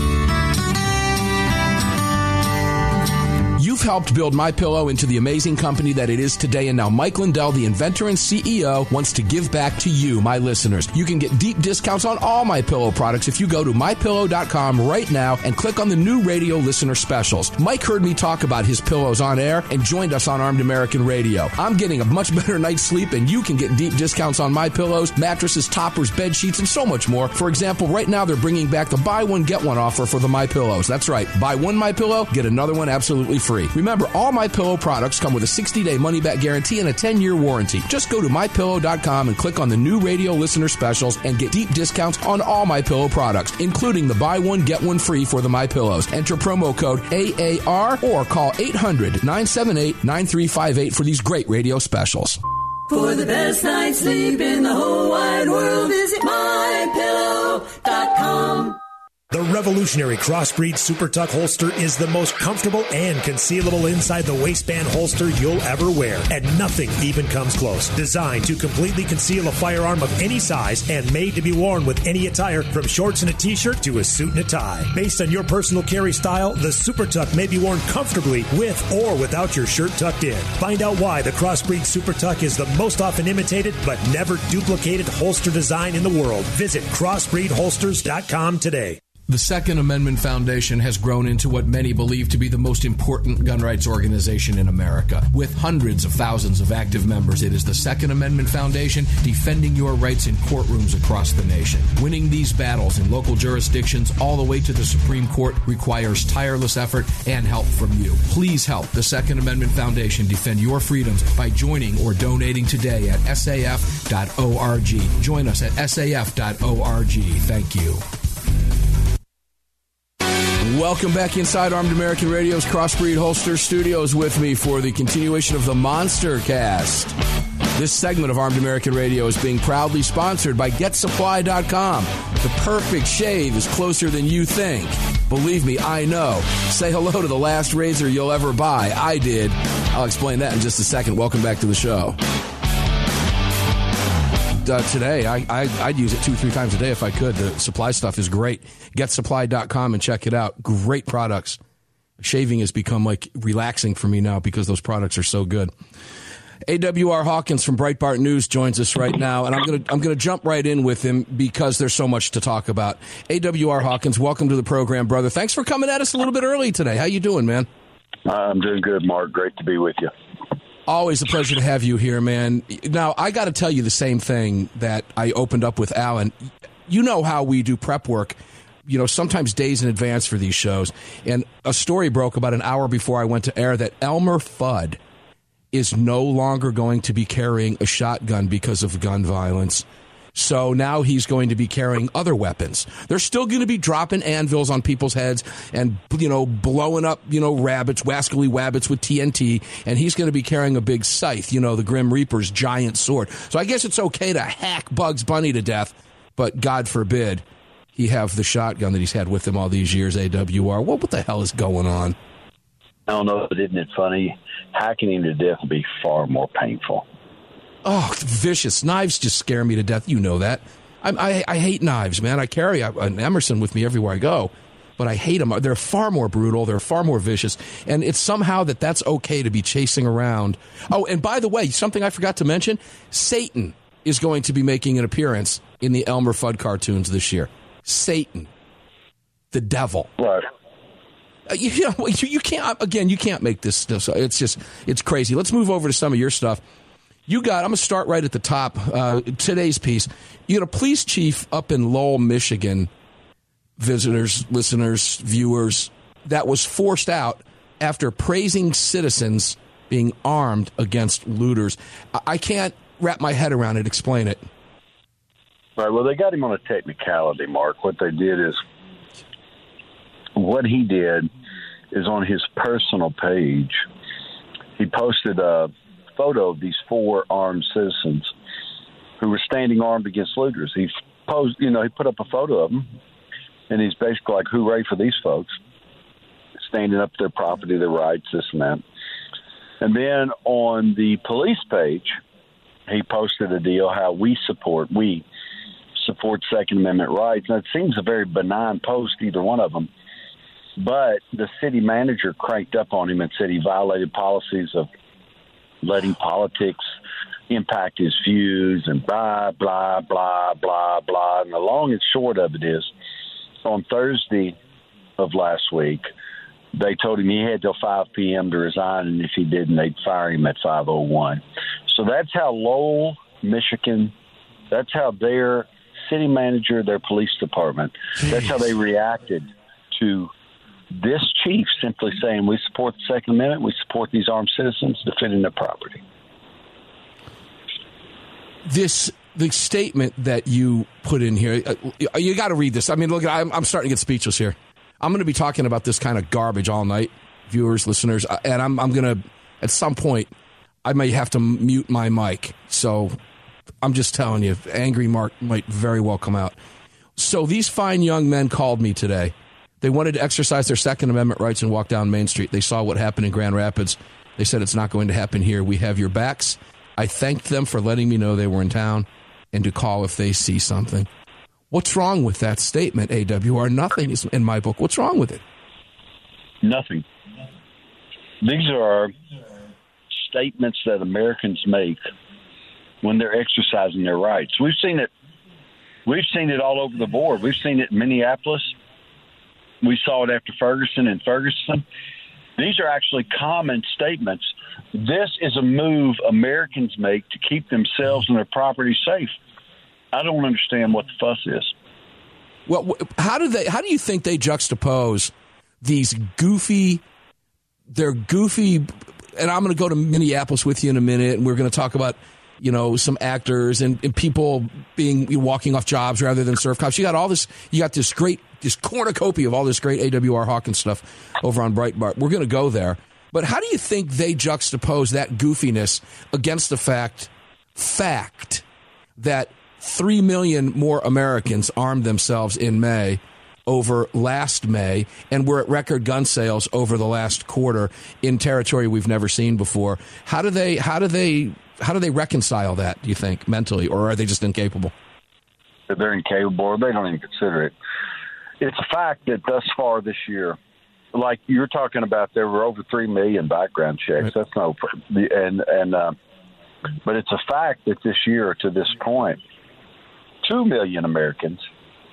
You've helped build MyPillow into the amazing company that it is today, and now Mike Lindell, the inventor and C E O, wants to give back to you, my listeners. You can get deep discounts on all MyPillow products if you go to my pillow dot com right now and click on the new radio listener specials. Mike heard me talk about his pillows on air and joined us on Armed American Radio. I'm getting a much better night's sleep, and you can get deep discounts on my pillows, mattresses, toppers, bed sheets, and so much more. For example, right now they're bringing back the buy one, get one offer for the MyPillows. That's right. Buy one MyPillow, get another one absolutely free. Remember, all MyPillow products come with a sixty-day money-back guarantee and a ten-year warranty. Just go to my pillow dot com and click on the new radio listener specials and get deep discounts on all MyPillow products, including the buy one, get one free for the MyPillows. Enter promo code A A R or call eight hundred, nine seven eight, nine three five eight for these great radio specials. For the best night's sleep in the whole wide world, visit my pillow dot com. The revolutionary Crossbreed Super Tuck holster is the most comfortable and concealable inside the waistband holster you'll ever wear, and nothing even comes close. Designed to completely conceal a firearm of any size and made to be worn with any attire, from shorts and a t-shirt to a suit and a tie. Based on your personal carry style, the Super Tuck may be worn comfortably with or without your shirt tucked in. Find out why the Crossbreed Super Tuck is the most often imitated but never duplicated holster design in the world. Visit crossbreed holsters dot com today. The Second Amendment Foundation has grown into what many believe to be the most important gun rights organization in America. With hundreds of thousands of active members, it is the Second Amendment Foundation defending your rights in courtrooms across the nation. Winning these battles in local jurisdictions all the way to the Supreme Court requires tireless effort and help from you. Please help the Second Amendment Foundation defend your freedoms by joining or donating today at S A F dot org. Join us at S A F dot org. Thank you. Welcome back inside Armed American Radio's Crossbreed Holster Studios with me for the continuation of the Monster Cast. This segment of Armed American Radio is being proudly sponsored by Get Supply dot com. The perfect shave is closer than you think. Believe me, I know. Say hello to the last razor you'll ever buy. I did. I'll explain that in just a second. Welcome back to the show. Uh, today, I, I, I'd use it two, three times a day if I could. The supply stuff is great. Get Supply dot com and check it out. Great products. Shaving has become like relaxing for me now because those products are so good. A W R Hawkins from Breitbart News joins us right now, and I'm going to I'm going to jump right in with him because there's so much to talk about. A W R Hawkins, welcome to the program, brother. Thanks for coming at us a little bit early today. How you doing, man? I'm doing good, Mark. Great to be with you. Always a pleasure to have you here, man. Now, I got to tell you the same thing that I opened up with Alan. You know how we do prep work. you know, sometimes days in advance for these shows. And a story broke about an hour before I went to air that Elmer Fudd is no longer going to be carrying a shotgun because of gun violence. So now he's going to be carrying other weapons. They're still going to be dropping anvils on people's heads and, you know, blowing up, you know, rabbits, wascally wabbits with T N T. And he's going to be carrying a big scythe, you know, the Grim Reaper's giant sword. So I guess it's okay to hack Bugs Bunny to death, but God forbid he have the shotgun that he's had with him all these years, A W R. What, what the hell is going on? I don't know, but isn't it funny? Hacking him to death would be far more painful. Oh, vicious. Knives just scare me to death. You know that. I, I, I hate knives, man. I carry an Emerson with me everywhere I go, but I hate them. They're far more brutal. They're far more vicious. And it's somehow that that's okay to be chasing around. Oh, and by the way, something I forgot to mention, Satan is going to be making an appearance in the Elmer Fudd cartoons this year. Satan. The devil. Right. Uh, you, you know, you, you can't, again, you can't make this stuff. So it's just, it's crazy. Let's move over to some of your stuff. You got, I'm going to start right at the top, uh, today's piece. You got a police chief up in Lowell, Michigan, visitors, listeners, viewers, that was forced out after praising citizens being armed against looters. I, I can't wrap my head around it. Explain it. Right, well, they got him on a technicality, Mark. What they did is, what he did is on his personal page, he posted a photo of these four armed citizens who were standing armed against looters. He posed, you know, he put up a photo of them, and he's basically like, hooray for these folks, standing up for their property, their rights, this and that. And then on the police page, he posted a deal how we support, we support Second Amendment rights. And it seems a very benign post, either one of them. But the city manager cranked up on him and said he violated policies of letting politics impact his views and blah, blah, blah, blah, blah. And the long and short of it is, on Thursday of last week, they told him he had till five p.m. to resign, and if he didn't, they'd fire him at five oh one. So that's how Lowell, Michigan, that's how their city manager, their police department, Jeez. That's how they reacted to this chief simply saying, we support the Second Amendment, we support these armed citizens defending their property. This the statement that you put in here, uh, you got to read this. I mean, look, I'm, I'm starting to get speechless here. I'm going to be talking about this kind of garbage all night, viewers, listeners, and I'm, I'm going to, at some point, I may have to mute my mic. So I'm just telling you, Angry Mark might very well come out. So these fine young men called me today. They wanted to exercise their Second Amendment rights and walk down Main Street. They saw what happened in Grand Rapids. They said, it's not going to happen here. We have your backs. I thanked them for letting me know they were in town and to call if they see something. What's wrong with that statement, A W R? Nothing is in my book. What's wrong with it? Nothing. These are statements that Americans make when they're exercising their rights. We've seen it. We've seen it all over the board. We've seen it in Minneapolis. We saw it after Ferguson and Ferguson. These are actually common statements. This is a move Americans make to keep themselves and their property safe. I don't understand what the fuss is. Well, how do they? How do you think they juxtapose these goofy? They're goofy, and I'm going to go to Minneapolis with you in a minute, and we're going to talk about, you know, some actors and, and people being walking off jobs rather than serve cops. You got all this. You got this great, this cornucopia of all this great A W R Hawkins stuff over on Breitbart. We're going to go there, but how do you think they juxtapose that goofiness against the fact, fact that Three million more Americans armed themselves in May over last May, and we're at record gun sales over the last quarter in territory we've never seen before. How do they? How do they? How do they reconcile that? Do you think mentally, or are they just incapable? They're incapable, or they don't even consider it. It's a fact that thus far this year, like you're talking about, there were over three million background checks. Right. That's no, and and uh, but it's a fact that this year to this point, Two million Americans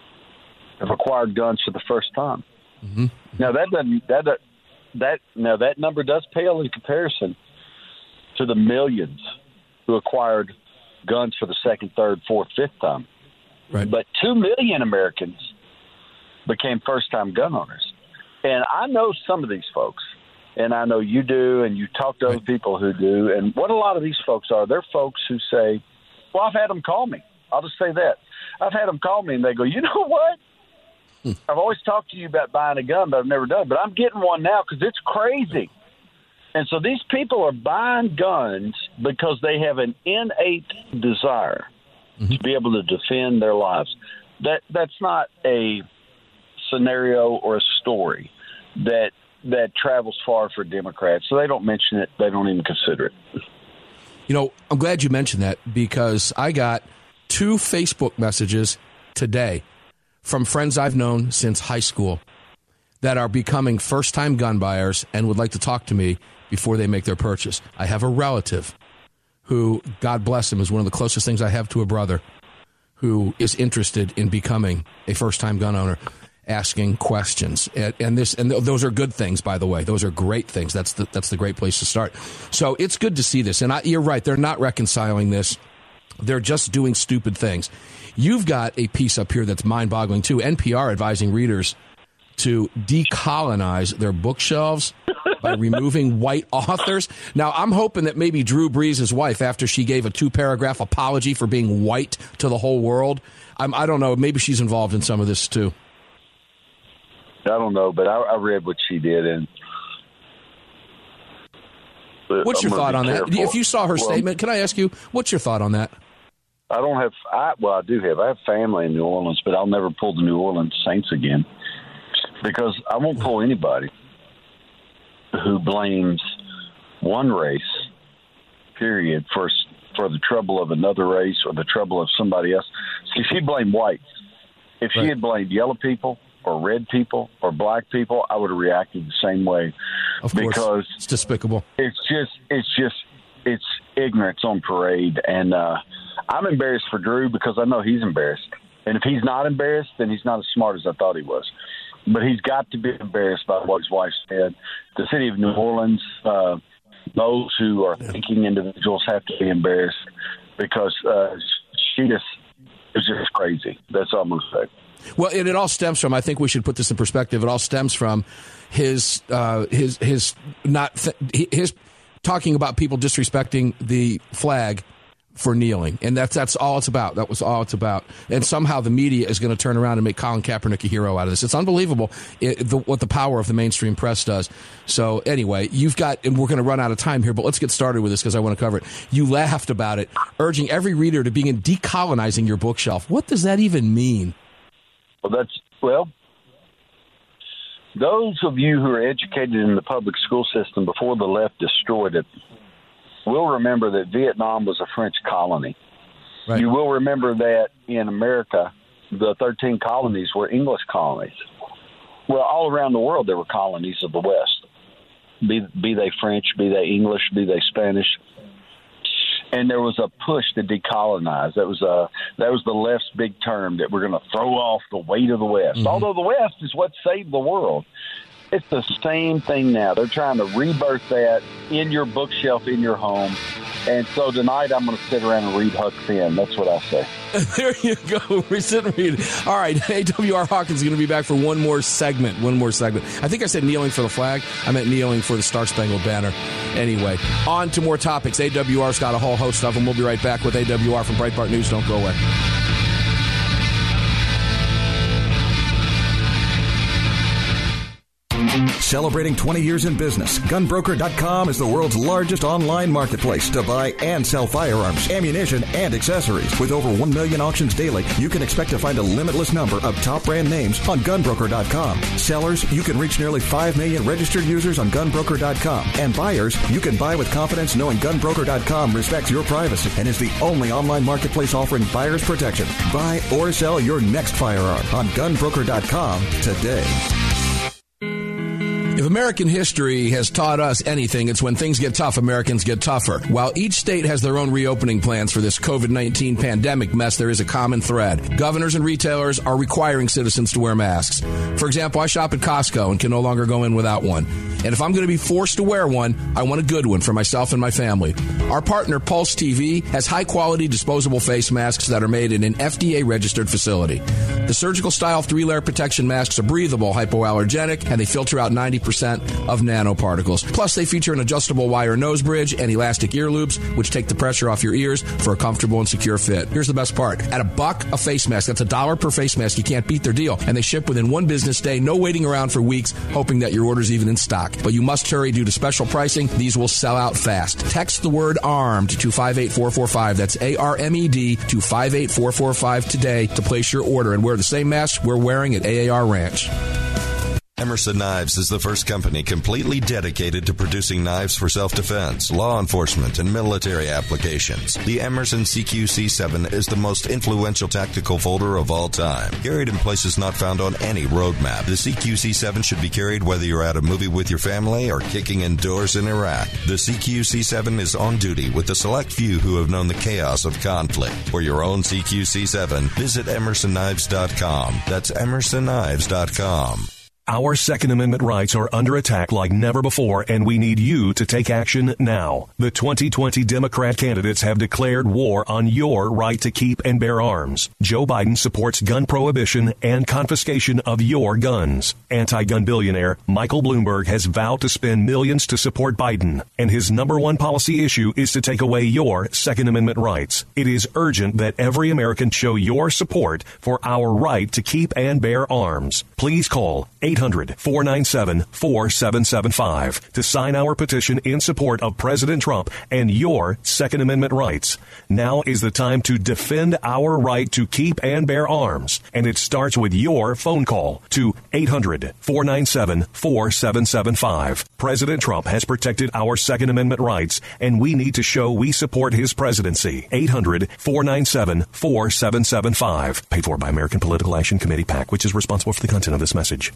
have acquired guns for the first time. Mm-hmm. Now that doesn't that that now that number does pale in comparison to the millions who acquired guns for the second, third, fourth, fifth time. Right. But two million Americans became first-time gun owners. And I know some of these folks, and I know you do, and you talk to other people who do. And what a lot of these folks are, they're folks who say, well, I've had them call me. I'll just say that. I've had them call me, and they go, you know what? Hmm. I've always talked to you about buying a gun, but I've never done it. But I'm getting one now because it's crazy. And so these people are buying guns because they have an innate desire mm-hmm. to be able to defend their lives. That That's not a scenario or a story that that travels far for Democrats. So they don't mention it. They don't even consider it. You know, I'm glad you mentioned that because I got two Facebook messages today from friends I've known since high school that are becoming first-time gun buyers and would like to talk to me before they make their purchase. I have a relative who, God bless him, is one of the closest things I have to a brother who is interested in becoming a first-time gun owner, asking questions. And, and this and those are good things, by the way. Those are great things. That's the, that's the great place to start. So it's good to see this. And I, you're right. They're not reconciling this. They're just doing stupid things. You've got a piece up here that's mind-boggling, too. N P R advising readers to decolonize their bookshelves by removing white authors. Now, I'm hoping that maybe Drew Brees' wife, after she gave a two-paragraph apology for being white to the whole world, I'm, I don't know, maybe she's involved in some of this, too. I don't know, but I, I read what she did. And what's your thought on careful. that? If you saw her well, statement, can I ask you, what's your thought on that? I don't have, I, well, I do have. I have family in New Orleans, but I'll never pull the New Orleans Saints again because I won't pull anybody who blames one race, period, for for the trouble of another race or the trouble of somebody else. See, she blamed whites. If she right. had blamed yellow people or red people or black people, I would have reacted the same way. Of course. Because it's despicable. It's just, it's just, it's ignorance on parade. And uh, I'm embarrassed for Drew because I know he's embarrassed. And if he's not embarrassed, then he's not as smart as I thought he was. But he's got to be embarrassed by what his wife said. The city of New Orleans, uh, those who are thinking individuals have to be embarrassed because uh, she just is just crazy. That's all I'm going to say. Well, and it all stems from, I think we should put this in perspective, it all stems from his, uh, his, his, not, th- his talking about people disrespecting the flag for kneeling. And that's, that's all it's about. That was all it's about. And somehow the media is going to turn around and make Colin Kaepernick a hero out of this. It's unbelievable it, the, what the power of the mainstream press does. So anyway, you've got, and we're going to run out of time here, but let's get started with this because I want to cover it. You laughed about it, urging every reader to begin decolonizing your bookshelf. What does that even mean? Well, that's, well, those of you who are educated in the public school system before the left destroyed it will remember that Vietnam was a French colony. Right. You will remember that in America, the thirteen colonies were English colonies. Well, all around the world, there were colonies of the West, be, be they French, be they English, be they Spanish. And there was a push to decolonize. That was a that was the left's big term, that we're going to throw off the weight of the West. Mm-hmm. Although the West is what saved the world. It's the same thing now. They're trying to rebirth that in your bookshelf, in your home. And so tonight I'm going to sit around and read Huck Finn. That's what I say. There you go. We sit and read. All right. A W R Hawkins is going to be back for one more segment. One more segment. I think I said kneeling for the flag. I meant kneeling for the Star-Spangled Banner. Anyway, on to more topics. A W R's got a whole host of them. We'll be right back with A W R from Breitbart News. Don't go away. Celebrating twenty years in business, gun broker dot com is the world's largest online marketplace to buy and sell firearms, ammunition, and accessories. With over one million auctions daily, you can expect to find a limitless number of top brand names on gun broker dot com. Sellers, you can reach nearly five million registered users on gun broker dot com. And buyers, you can buy with confidence knowing gun broker dot com respects your privacy and is the only online marketplace offering buyers protection. Buy or sell your next firearm on gun broker dot com today. If American history has taught us anything, it's when things get tough, Americans get tougher. While each state has their own reopening plans for this covid nineteen pandemic mess, there is a common thread. Governors and retailers are requiring citizens to wear masks. For example, I shop at Costco and can no longer go in without one. And if I'm going to be forced to wear one, I want a good one for myself and my family. Our partner, Pulse T V, has high-quality disposable face masks that are made in an F D A-registered facility. The surgical-style three-layer protection masks are breathable, hypoallergenic, and they filter out ninety percent of nanoparticles. Plus, they feature an adjustable wire nose bridge and elastic ear loops, which take the pressure off your ears for a comfortable and secure fit. Here's the best part. At a buck a face mask, that's a dollar per face mask, you can't beat their deal. And they ship within one business day, no waiting around for weeks, hoping that your order's even in stock. But you must hurry due to special pricing. These will sell out fast. Text the word ARMED to five eight four four five. That's A R M E D to five eight four four five today to place your order and wear the same mask we're wearing at A A R Ranch. Emerson Knives is the first company completely dedicated to producing knives for self-defense, law enforcement, and military applications. The Emerson C Q C seven is the most influential tactical folder of all time. Carried in places not found on any roadmap, the C Q C seven should be carried whether you're at a movie with your family or kicking indoors in Iraq. The C Q C seven is on duty with the select few who have known the chaos of conflict. For your own C Q C seven, visit emerson knives dot com. That's emerson knives dot com. Our Second Amendment rights are under attack like never before, and we need you to take action now. The twenty twenty Democrat candidates have declared war on your right to keep and bear arms. Joe Biden supports gun prohibition and confiscation of your guns. Anti-gun billionaire Michael Bloomberg has vowed to spend millions to support Biden, and his number one policy issue is to take away your Second Amendment rights. It is urgent that every American show your support for our right to keep and bear arms. Please call eight hundred, four nine seven, four seven seven five to sign our petition in support of President Trump and your Second Amendment rights. Now is the time to defend our right to keep and bear arms, and it starts with your phone call to eight hundred, four nine seven, four seven seven five. President Trump has protected our Second Amendment rights, and we need to show we support his presidency. eight hundred, four nine seven, four seven seven five. Paid for by American Political Action Committee, PAC, which is responsible for the content of this message.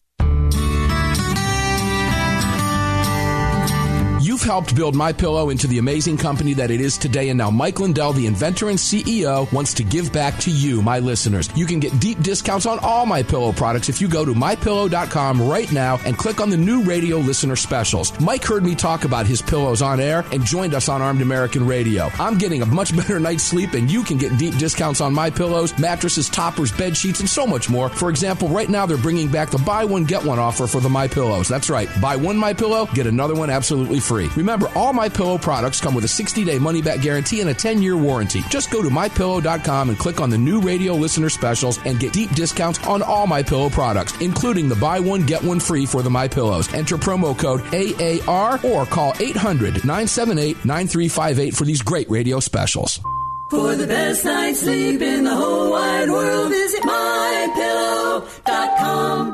You've helped build MyPillow into the amazing company that it is today, and now Mike Lindell, the inventor and C E O, wants to give back to you, my listeners. You can get deep discounts on all MyPillow products if you go to my pillow dot com right now and click on the new radio listener specials. Mike heard me talk about his pillows on air and joined us on Armed American Radio. I'm getting a much better night's sleep, and you can get deep discounts on MyPillows, mattresses, toppers, bed sheets, and so much more. For example, right now they're bringing back the buy one, get one offer for the MyPillows. That's right. Buy one MyPillow, get another one absolutely free. Remember, all MyPillow products come with a sixty-day money-back guarantee and a ten-year warranty. Just go to my pillow dot com and click on the new radio listener specials and get deep discounts on all MyPillow products, including the buy one, get one free for the MyPillows. Enter promo code A A R or call eight hundred, nine seven eight, nine three five eight for these great radio specials. For the best night's sleep in the whole wide world, visit my pillow dot com.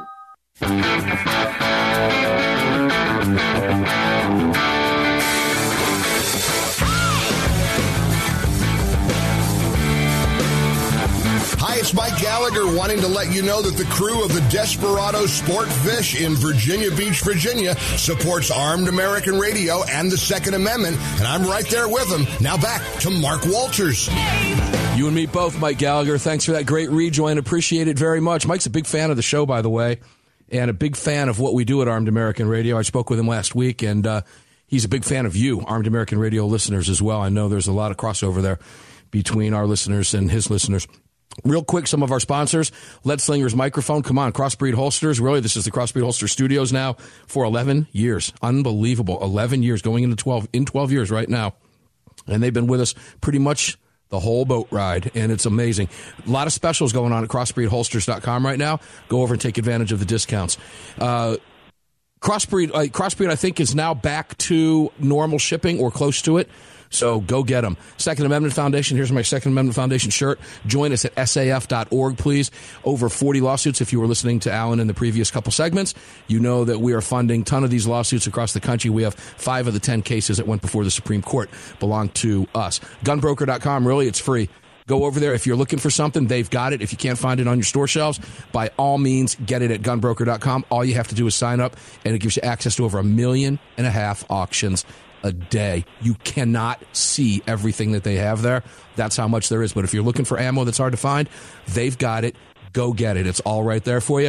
Hi, it's Mike Gallagher wanting to let you know that the crew of the Desperado Sport Fish in Virginia Beach, Virginia supports Armed American Radio and the Second Amendment, and I'm right there with them. Now back to Mark Walters. You and me both, Mike Gallagher. Thanks for that great rejoin. Appreciate it very much. Mike's a big fan of the show, by the way, and a big fan of what we do at Armed American Radio. I spoke with him last week, and uh, he's a big fan of you, Armed American Radio listeners, as well. I know there's a lot of crossover there between our listeners and his listeners. Real quick, some of our sponsors, Lead Slinger's Microphone. Come on, Crossbreed Holsters. Really, this is the Crossbreed Holster Studios now for eleven years. Unbelievable. eleven years, going into twelve, in twelve years right now. And they've been with us pretty much the whole boat ride, and it's amazing. A lot of specials going on at crossbreed holsters dot com right now. Go over and take advantage of the discounts. Uh, Crossbreed, uh, Crossbreed, I think, is now back to normal shipping or close to it. So go get them. Second Amendment Foundation. Here's my Second Amendment Foundation shirt. Join us at S A F dot org, please. Over forty lawsuits. If you were listening to Alan in the previous couple segments, you know that we are funding a ton of these lawsuits across the country. We have five of the ten cases that went before the Supreme Court belong to us. gun broker dot com. Really, it's free. Go over there. If you're looking for something, they've got it. If you can't find it on your store shelves, by all means, get it at gun broker dot com. All you have to do is sign up, and it gives you access to over a million and a half auctions a day. You cannot see everything that they have there. That's how much there is. But if you're looking for ammo that's hard to find, they've got it. Go get it. It's all right there for you.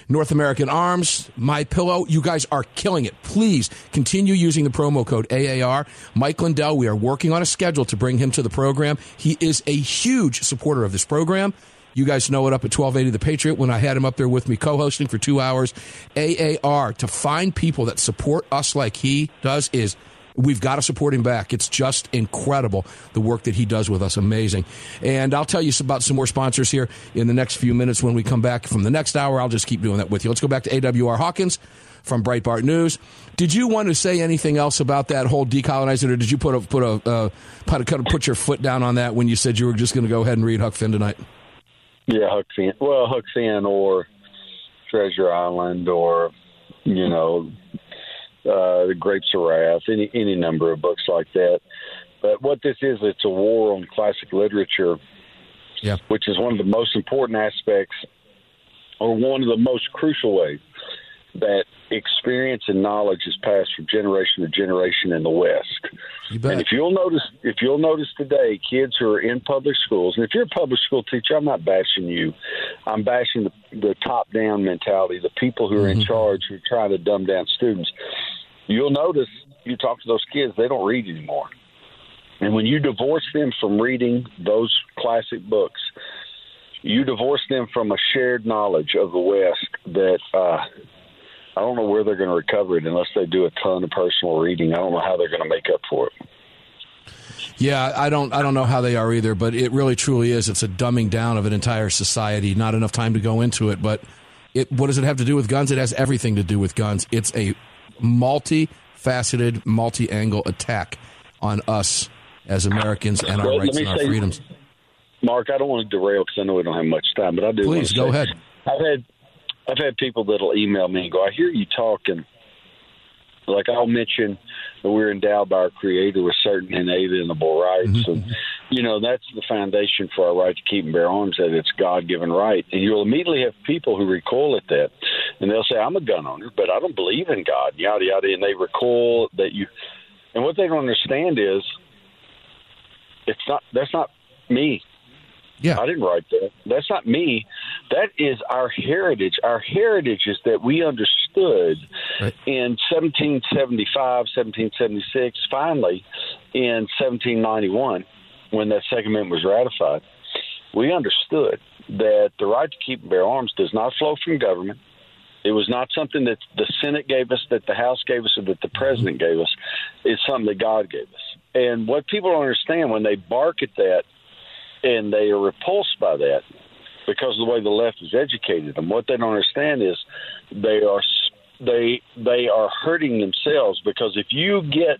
North American Arms, MyPillow, you guys are killing it. Please continue using the promo code A A R. Mike Lindell, we are working on a schedule to bring him to the program. He is a huge supporter of this program. You guys know it up at twelve eighty The Patriot when I had him up there with me co-hosting for two hours. A A R, to find people that support us like he does is, we've got to support him back. It's just incredible, the work that he does with us. Amazing. And I'll tell you about some more sponsors here in the next few minutes when we come back from the next hour. I'll just keep doing that with you. Let's go back to A W R Hawkins from Breitbart News. Did you want to say anything else about that whole decolonizing, or did you put a put a uh, put, a, put your foot down on that when you said you were just going to go ahead and read Huck Finn tonight? Yeah, Huck Finn. Well, Huck Finn or Treasure Island or, you know, uh, The Grapes of Wrath, any, any number of books like that. But what this is, it's a war on classic literature, yeah. which is one of the most important aspects, or one of the most crucial ways that experience and knowledge is passed from generation to generation in the West. You bet. And if you'll notice, if you'll notice today, kids who are in public schools, and if you're a public school teacher, I'm not bashing you. I'm bashing the, the top-down mentality, the people who are mm-hmm. in charge who are trying to dumb down students. You'll notice, you talk to those kids, they don't read anymore. And when you divorce them from reading those classic books, you divorce them from a shared knowledge of the West that uh, I don't know where they're going to recover it unless they do a ton of personal reading. I don't know how they're going to make up for it. Yeah, I don't I don't know how they are either, but it really truly is. It's a dumbing down of an entire society. Not enough time to go into it, but it, what does it have to do with guns? It has everything to do with guns. It's a multi-faceted, multi-angle attack on us as Americans and our well, rights and our say, freedoms. Mark, I don't want to derail because I know we don't have much time, but I do. Please, go say, ahead. I've had I've had people that'll email me and go, I hear you talking. Like I'll mention that we're endowed by our Creator with certain inalienable rights. Mm-hmm. And, you know, that's the foundation for our right to keep and bear arms, that it's God-given right. And you'll immediately have people who recoil at that. And they'll say, I'm a gun owner, but I don't believe in God, yada, yada. And they recoil that you – and what they don't understand is it's not – that's not me. Yeah. I didn't write that. That's not me. That is our heritage. Our heritage is that we understood right. in seventeen seventy-five, seventeen seventy-six, finally in seventeen ninety-one, when that Second Amendment was ratified, we understood that the right to keep and bear arms does not flow from government. It was not something that the Senate gave us, that the House gave us, or that the President gave us. It's something that God gave us. And what people don't understand when they bark at that, and they are repulsed by that because of the way the left has educated them. What they don't understand is they are they they are hurting themselves, because if you get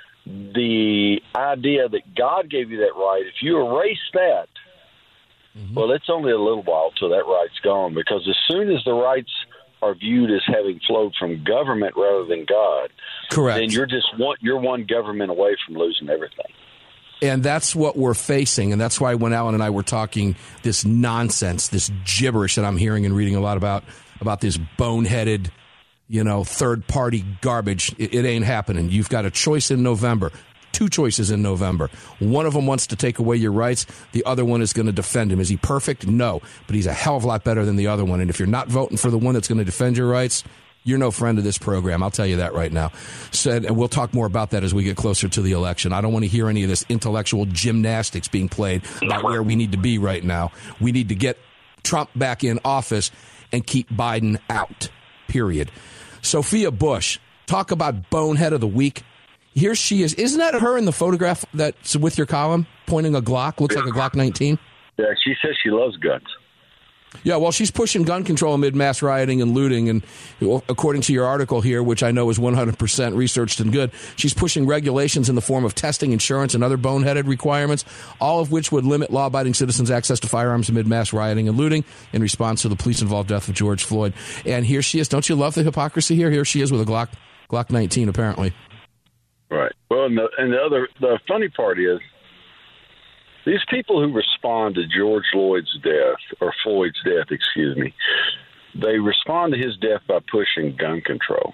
the idea that God gave you that right, if you erase that, mm-hmm. well, it's only a little while till that right's gone, because as soon as the rights are viewed as having flowed from government rather than God, correct, then you're just one, you're one government away from losing everything. And that's what we're facing, and that's why when Alan and I were talking this nonsense, this gibberish that I'm hearing and reading a lot about, about this boneheaded, you know, third-party garbage, it, it ain't happening. You've got a choice in November, two choices in November. One of them wants to take away your rights. The other one is going to defend him. Is he perfect? No, but he's a hell of a lot better than the other one. And if you're not voting for the one that's going to defend your rights, you're no friend of this program. I'll tell you that right now. So, and we'll talk more about that as we get closer to the election. I don't want to hear any of this intellectual gymnastics being played about where we need to be right now. We need to get Trump back in office and keep Biden out, period. Sophia Bush, talk about bonehead of the week. Here she is. Isn't that her in the photograph that's with your column, pointing a Glock? Looks like a Glock nineteen. Yeah, she says she loves guns. Yeah, well, she's pushing gun control amid mass rioting and looting, and according to your article here, which I know is one hundred percent researched and good, she's pushing regulations in the form of testing, insurance, and other boneheaded requirements, all of which would limit law-abiding citizens' access to firearms amid mass rioting and looting in response to the police-involved death of George Floyd. And here she is. Don't you love the hypocrisy here? Here she is with a Glock Glock nineteen, apparently. Right. Well, and the, and the other, the funny part is, these people who respond to George Floyd's death, or Floyd's death, excuse me, they respond to his death by pushing gun control.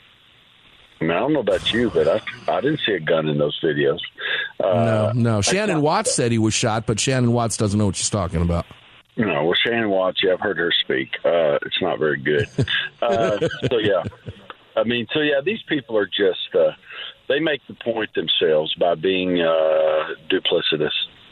I mean, I don't know about you, but I I didn't see a gun in those videos. Uh, no, no. Shannon Watts said he was shot, but Shannon Watts doesn't know what she's talking about. No, well, Shannon Watts, yeah, I've heard her speak. Uh, it's not very good. Uh, so, yeah. I mean, so, yeah, these people are just, uh, they make the point themselves by being uh, duplicitous.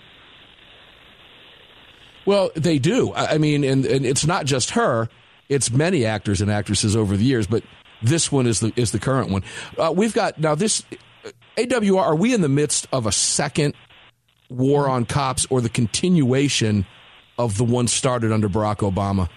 Well, they do. I mean, and, and it's not just her. It's many actors and actresses over the years, but this one is the is the current one. Uh, we've got, now this, A W R, are we in the midst of a second war on cops or the continuation of the one started under Barack Obama?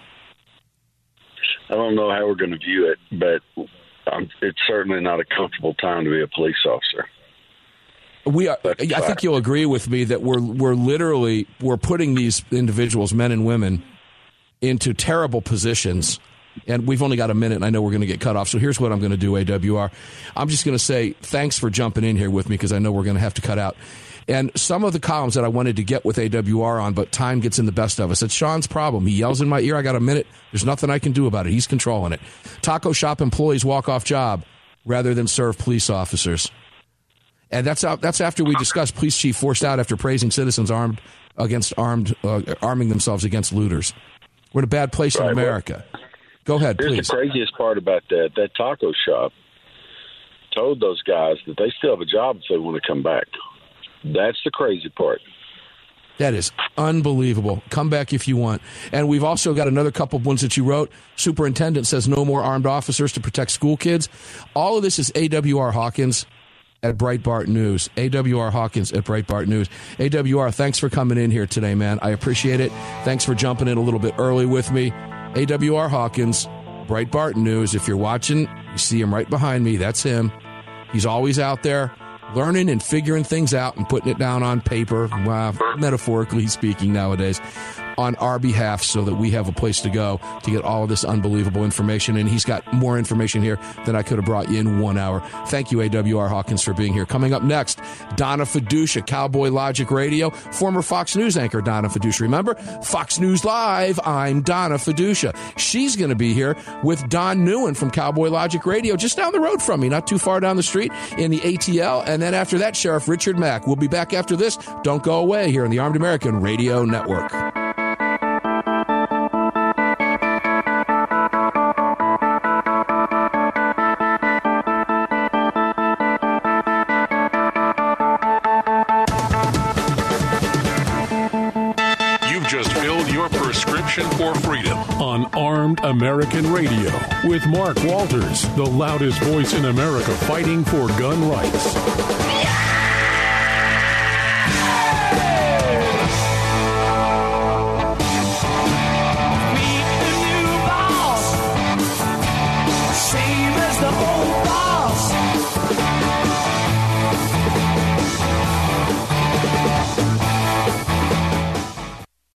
I don't know how we're going to view it, but um, it's certainly not a comfortable time to be a police officer. We are, I think you'll agree with me that we're we're literally we're putting these individuals, men and women, into terrible positions. And we've only got a minute, and I know we're going to get cut off. So here's what I'm going to do, A W R. I'm just going to say thanks for jumping in here with me because I know we're going to have to cut out. And some of the columns that I wanted to get with A W R on, but time gets in the best of us. It's Sean's problem. He yells in my ear, I got a minute. There's nothing I can do about it. He's controlling it. Taco shop employees walk off job rather than serve police officers. And that's out, that's after we discussed police chief forced out after praising citizens armed against armed uh, arming themselves against looters. We're in a bad place right, in America. Well, Go ahead, here's please. The craziest part about that, that taco shop told those guys that they still have a job if they want to come back. That's the crazy part. That is unbelievable. Come back if you want. And we've also got another couple of ones that you wrote. Superintendent says no more armed officers to protect school kids. All of this is A W R Hawkins at Breitbart News. A W R Hawkins at Breitbart News. A W R, thanks for coming in here today, man. I appreciate it. Thanks for jumping in a little bit early with me. A W R Hawkins, Breitbart News. If you're watching, you see him right behind me. That's him. He's always out there learning and figuring things out and putting it down on paper, well, metaphorically speaking nowadays, on our behalf so that we have a place to go to get all of this unbelievable information. And he's got more information here than I could have brought you in one hour. Thank you, A W R Hawkins, for being here. Coming up next, Donna Fiducia, Cowboy Logic Radio, former Fox News anchor Donna Fiducia. Remember, Fox News Live, I'm Donna Fiducia. She's going to be here with Don Newen from Cowboy Logic Radio, just down the road from me, not too far down the street in the A T L. And then after that, Sheriff Richard Mack. We'll be back after this. Don't go away here on the Armed American Radio Network. For freedom on Armed American Radio with Mark Walters, the loudest voice in America fighting for gun rights.